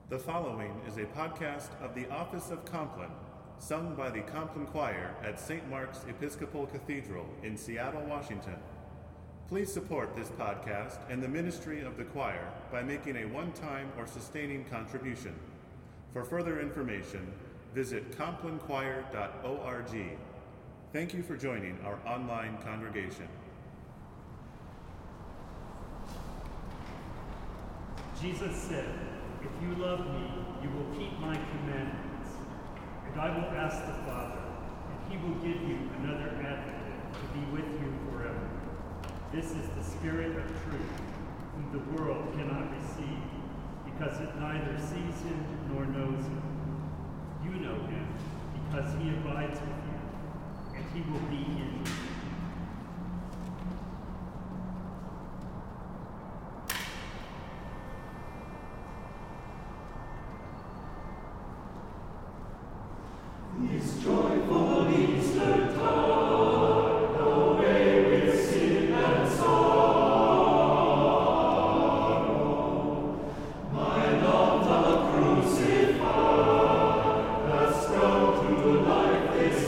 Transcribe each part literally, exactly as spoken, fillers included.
The following is a podcast of the Office of Compline, sung by the Compline Choir at Saint Mark's Episcopal Cathedral in Seattle, Washington. Please support this podcast and the ministry of the choir by making a one-time or sustaining contribution. For further information, visit compline choir dot org. Thank you for joining our online congregation. Jesus said, "If you love me, you will keep my commandments, and I will ask the Father, and he will give you another advocate to be with you forever. This is the Spirit of truth, whom the world cannot receive, because it neither sees him nor knows him. You know him, because he abides with you, and he will be in you." This joyful Easter tide, away with sin and sorrow. My love, the crucified, has sprung to life this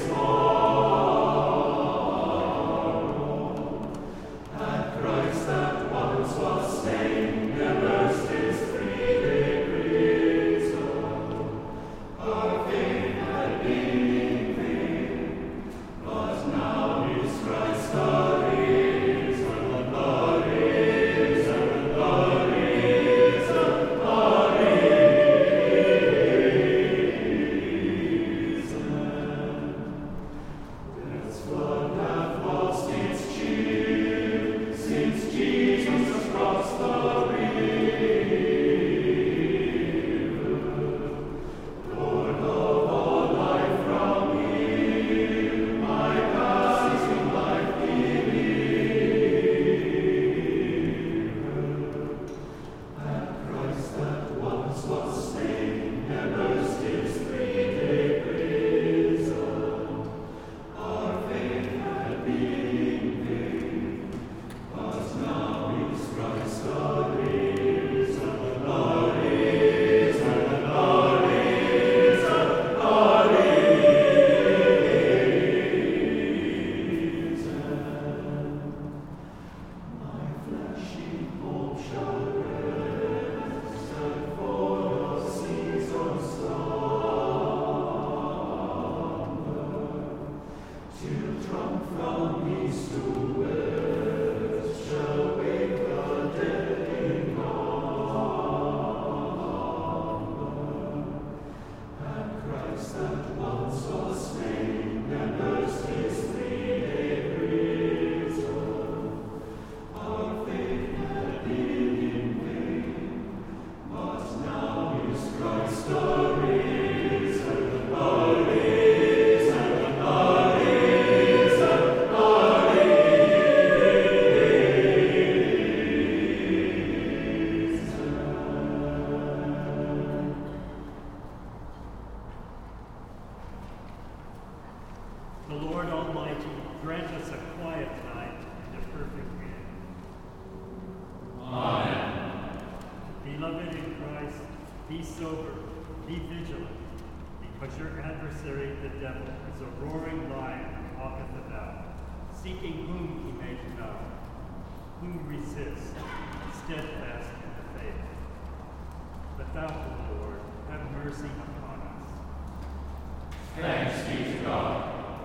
morrow. And Christ that once was slain, immersed his three-day prison. Our faith had been in vain, but now is Christ the risen, the risen, the risen, the risen. Death's flood hath lost its chill, since Jesus crossed the river. Lord of all life from him, my passing life deliver. And Christ that once was slain, immersed his three-day prison. Our faith had been in vain, but now is Christ the risen, the risen, the risen, the risen. My fleshy hope shall rest, and for the seasons slumber, till trump from east to west shall wake the dead in number. And Christ that once was slain, immersed his three-day prison. Our faith had been in vain, but now is Christ the risen, the risen, the risen, the risen. The Lord Almighty grant us a quiet night and a perfect end. Amen. Beloved in Christ, be sober, be vigilant, because your adversary, the devil, is a roaring lion that walketh about, seeking whom he may devour. Whom resist, steadfast in the faith. But thou, O Lord, have mercy upon us. Thanks be to God.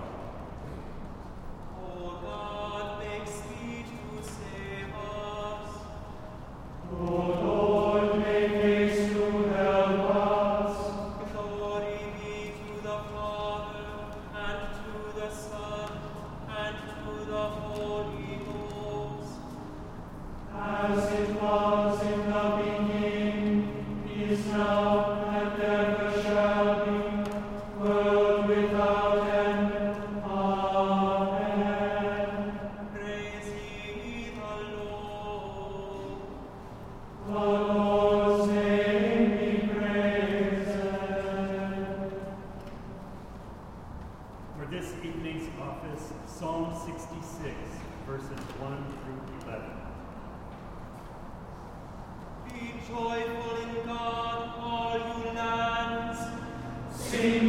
O God, make speed to save us. O Lord, make haste to help us. Glory be to the Father, and to the Son, and to the Holy Ghost. As it was in the beginning, is now, and ever shall be, world without end.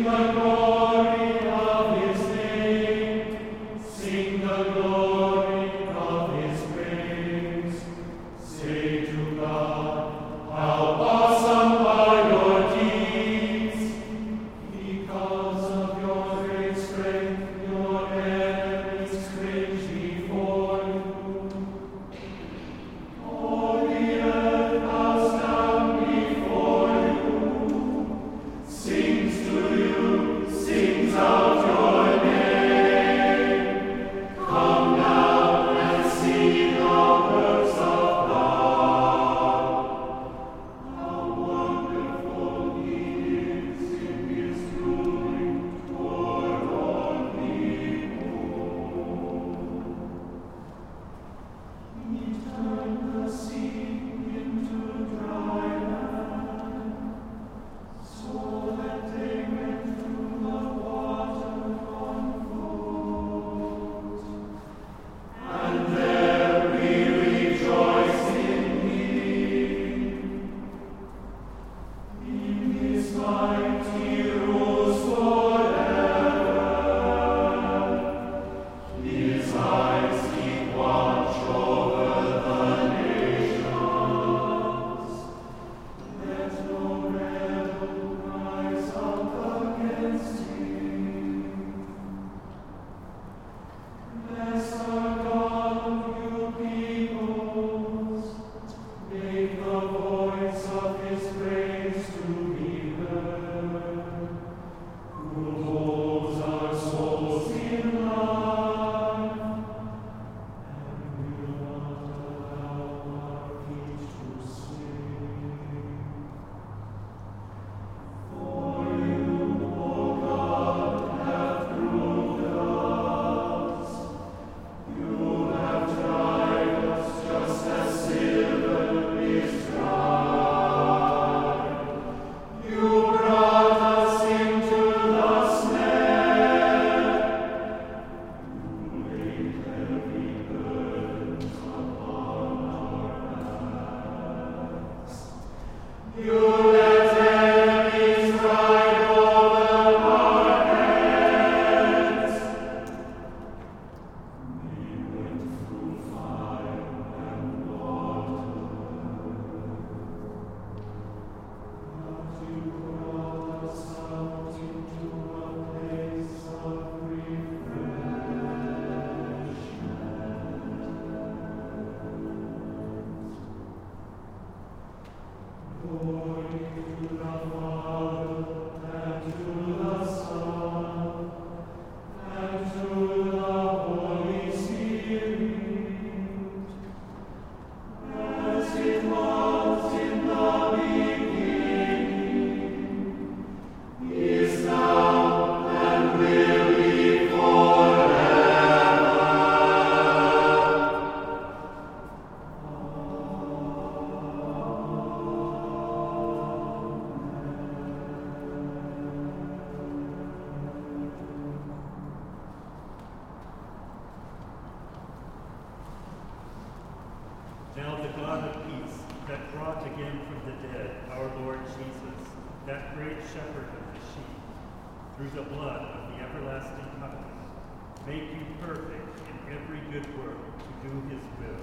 Now the God of peace, that brought again from the dead our Lord Jesus, that great shepherd of the sheep, through the blood of the everlasting covenant, make you perfect in every good work to do his will,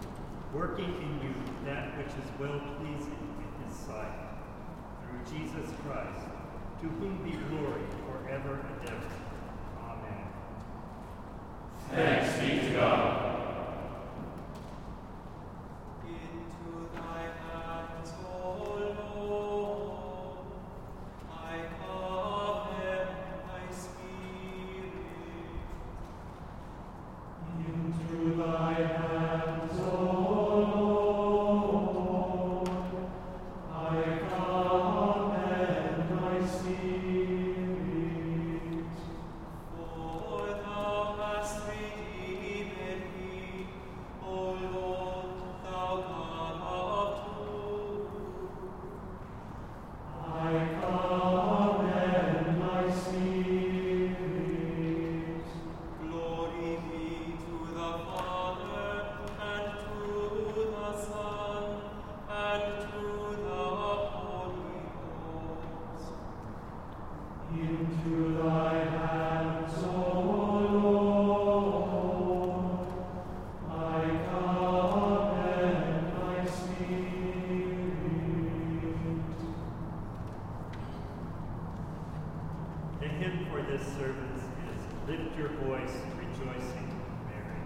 working in you that which is well-pleasing in his sight, through Jesus Christ, to whom be glory forever and ever. Amen. Thanks be to God. Into thy hands, O Lord, I commend my spirit. Into thy hands, O Lord, I commend my spirit. For thou hast redeemed me this service is, lift your voice, rejoicing, Mary.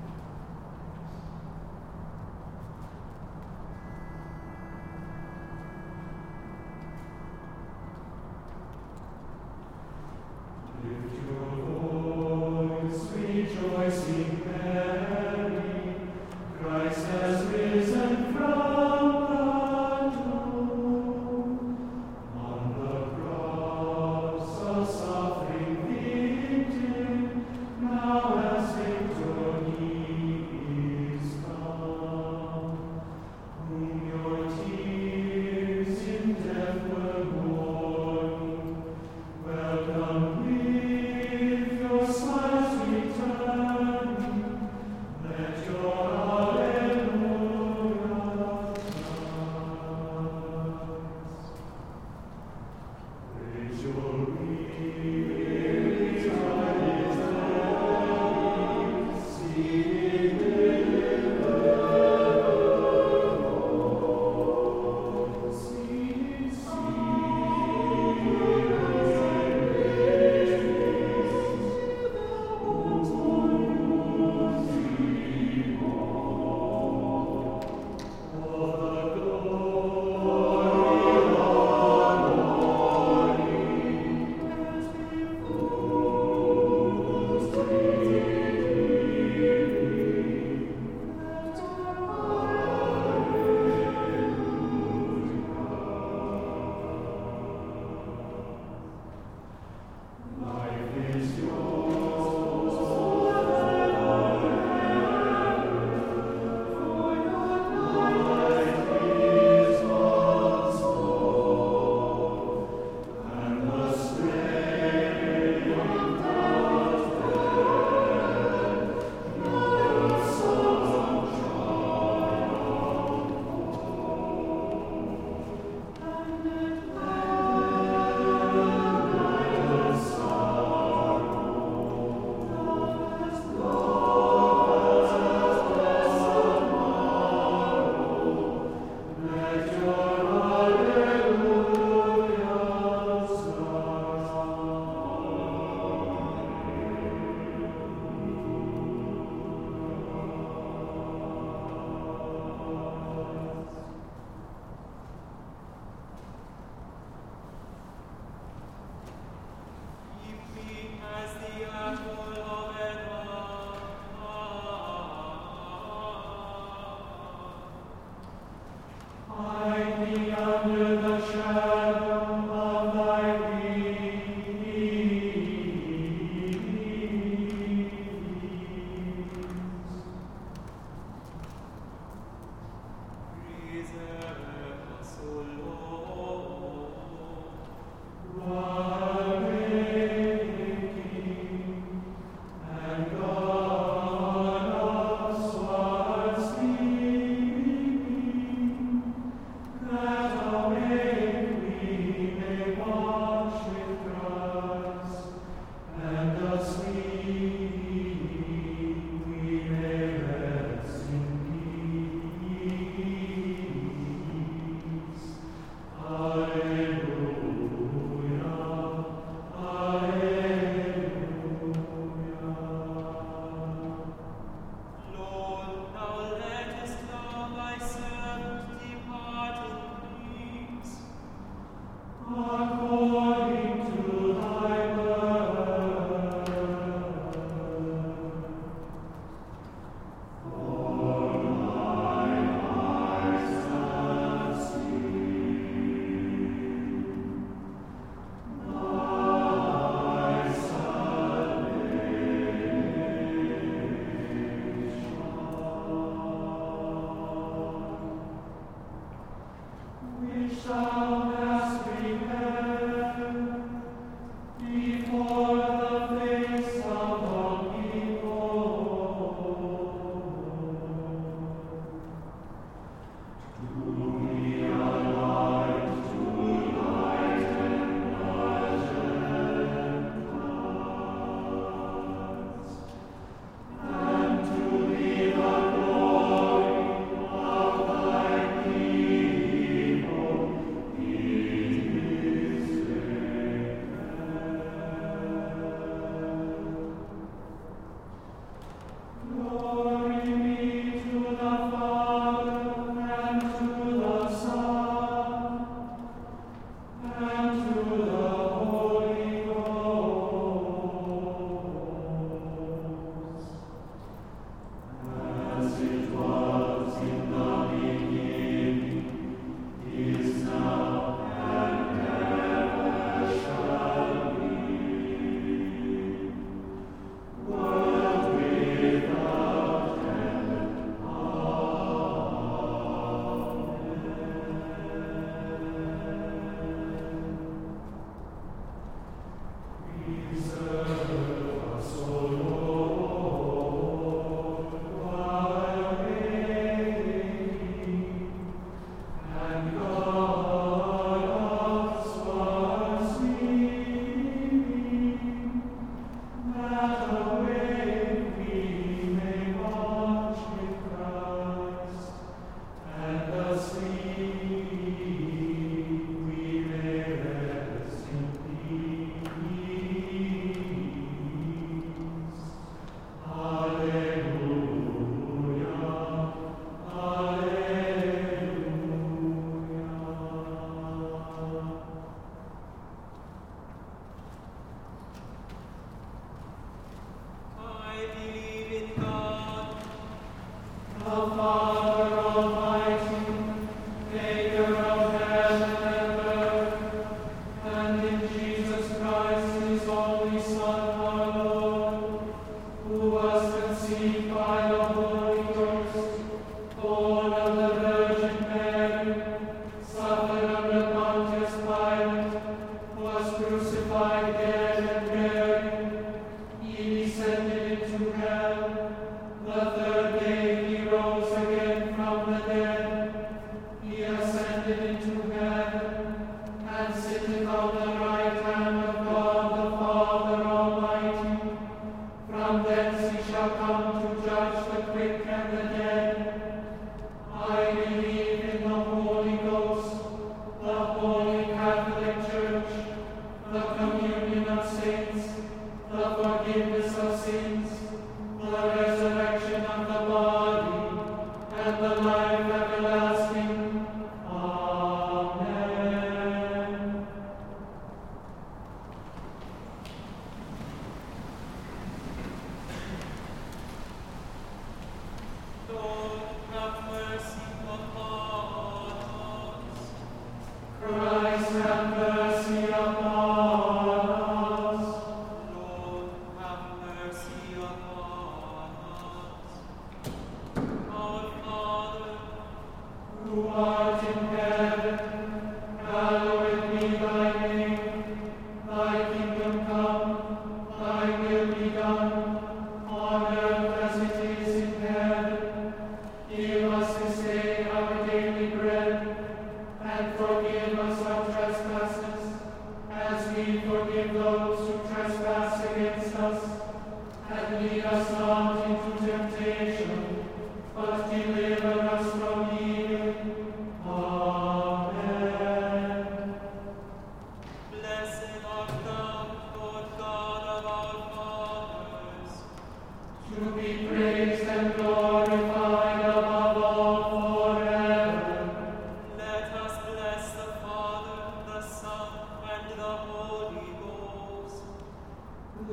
Lift your voice, rejoicing, Mary. Christ has risen from the tomb. On the cross, a suffering victim, now as victory is come. Whom your tears in death were mourning, welcome with your smiles returning. Let your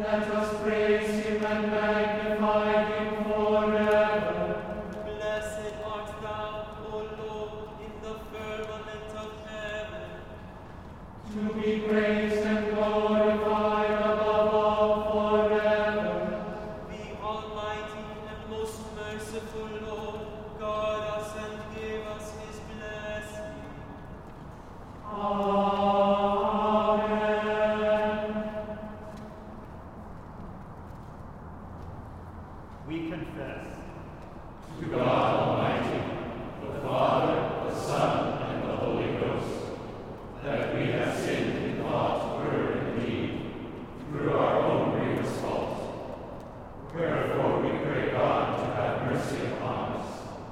Let us praise him and magnify him forever. Blessed art thou, O Lord, in the firmament of heaven. To be praised and glorified above all forever. The Almighty and most merciful Lord, guard us and give us his blessing. Amen. We confess To God Almighty, the Father, the Son, and the Holy Ghost, that we have sinned in thought, word, and deed, through our own grievous fault. Wherefore we pray God to have mercy upon us.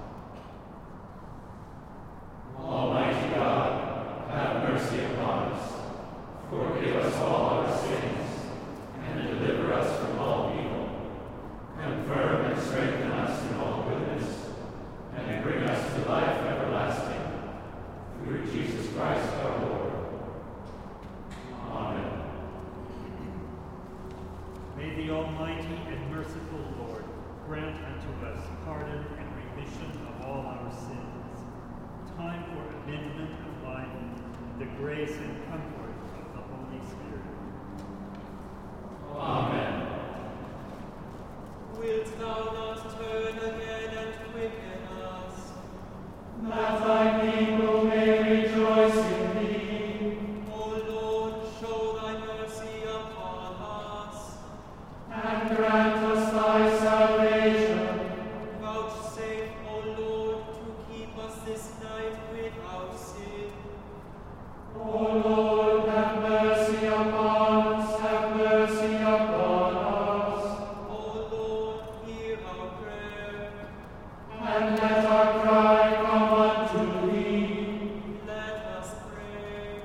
Almighty God, have mercy upon us. Forgive us all our sins, and deliver us from all evil. Confirm and strengthen us in all goodness, and bring us to life everlasting. Through Jesus Christ our Lord. Amen. May the Almighty and merciful Lord grant unto us pardon and remission of all our sins, time for amendment of life, the grace and comfort of the Holy Spirit. Amen. Wilt thou not turn again and quicken us? That thy people may rejoice in thee, O Lord, show thy mercy upon us. and grant us thy salvation. Vouchsafe, O Lord, to keep us this night without sin. O Lord, have mercy upon us, have mercy upon us, O Lord, hear our prayer. and let our cry come unto thee. Let us pray.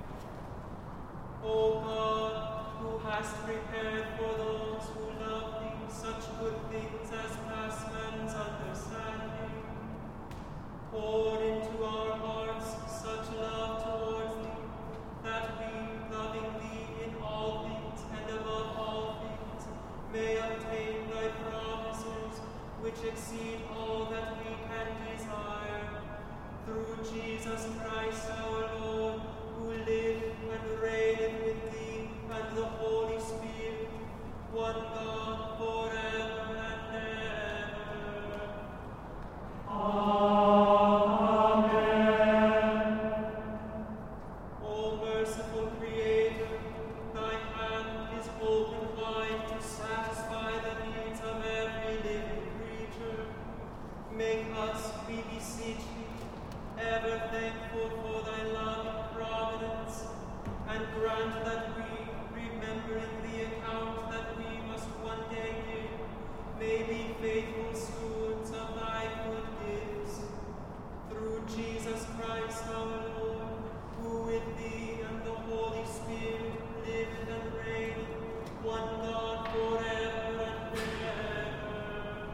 O God, who hast prepared for those who love thee such good things as pass man's understanding, pour into our hearts such love towards thee, that we, loving thee in all things and above all things, may obtain thy promises, which exceed all that we can desire. Through Jesus Christ our Lord, who liveth and reigneth with thee and the Holy Spirit, one God, forever and ever. Amen. O merciful Creator, thy hand is open wide to satisfy the needs of every living creature. Make us, we beseech thee, ever thankful for thy loving providence, and grant that we, remembering the account that we must one day give, may be faithful stewards of thy good gifts. Through Jesus Christ our Lord, who with thee and the Holy Spirit liveth and reigneth, one God forever and ever.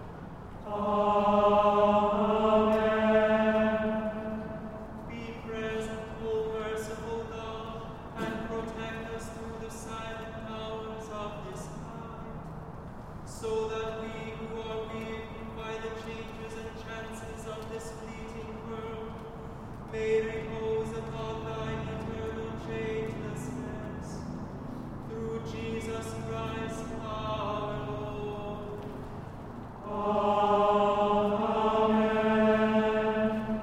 Amen. Be present, O merciful God, and protect us through the silent hours of this night, so that we who are wearied by the changes and chances of this fleeting world may repose upon thy eternal changelessness. Through Jesus Christ our Lord. Amen.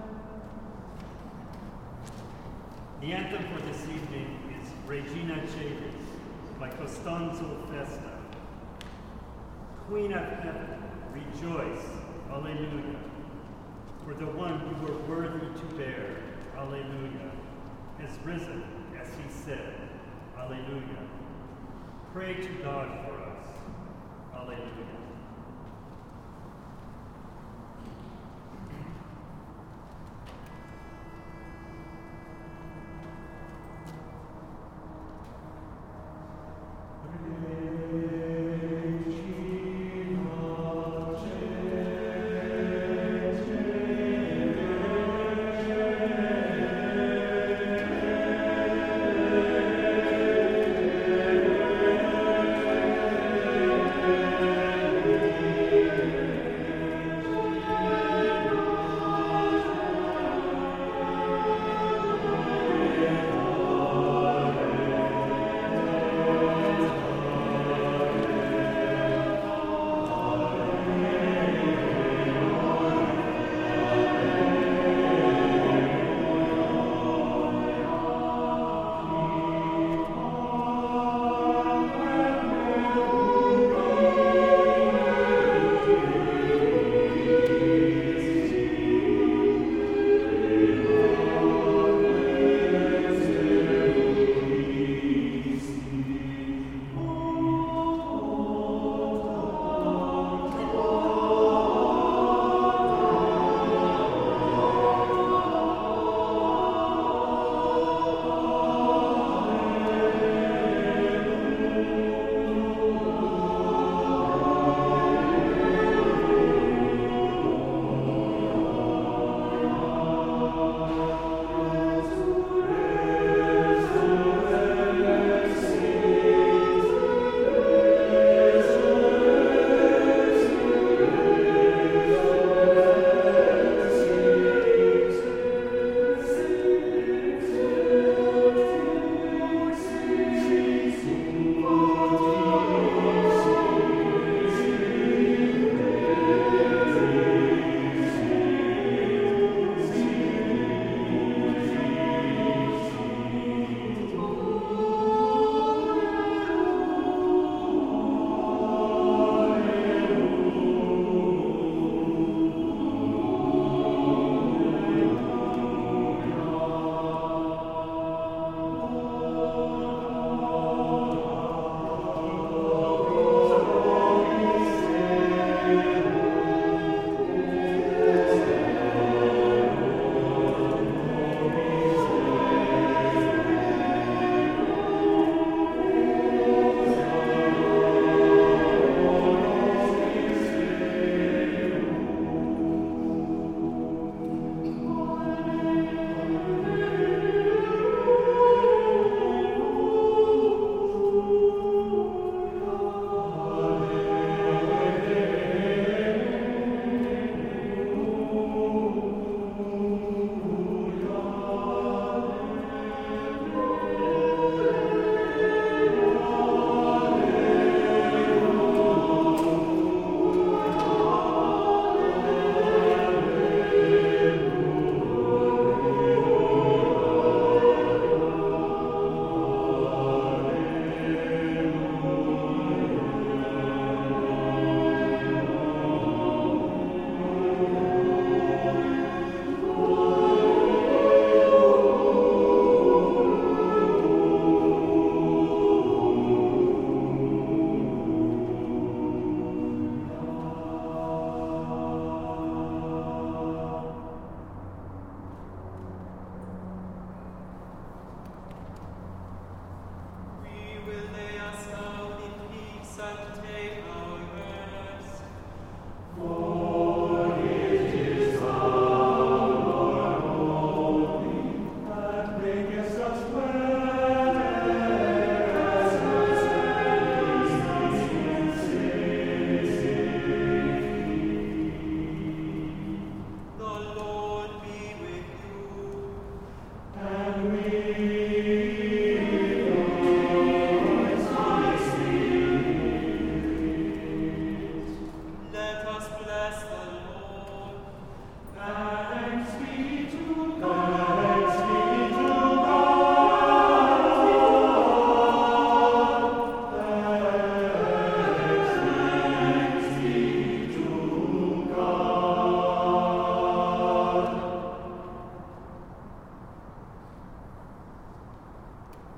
The anthem for this evening is Regina Caelis by Costanzo Festa. Queen of heaven, rejoice, alleluia. For the one you were worthy to bear, alleluia, has risen, as he said, alleluia. Pray to God for us, alleluia. Amen.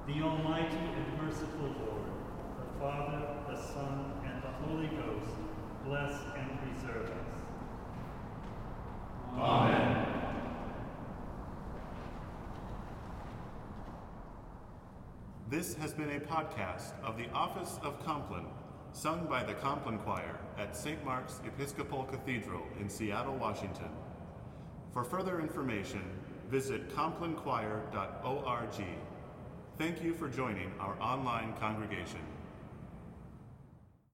The Almighty and merciful Lord, the Father, the Son, and the Holy Ghost, bless and preserve us. Amen. This has been a podcast of the Office of Compline, sung by the Compline Choir at Saint Mark's Episcopal Cathedral in Seattle, Washington. For further information, visit compline choir dot org. Thank you for joining our online congregation.